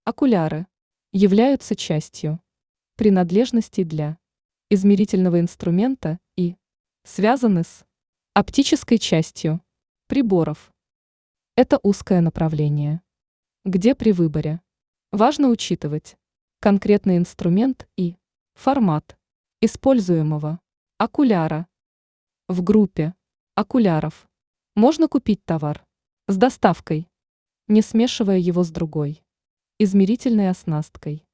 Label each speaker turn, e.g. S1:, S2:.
S1: Окуляры являются частью принадлежностей для измерительного инструмента и связаны с оптической частью приборов. Это узкое направление, где при выборе важно учитывать конкретный инструмент и формат используемого окуляра. В группе окуляров можно купить товар с доставкой, не смешивая его с другой измерительной оснасткой.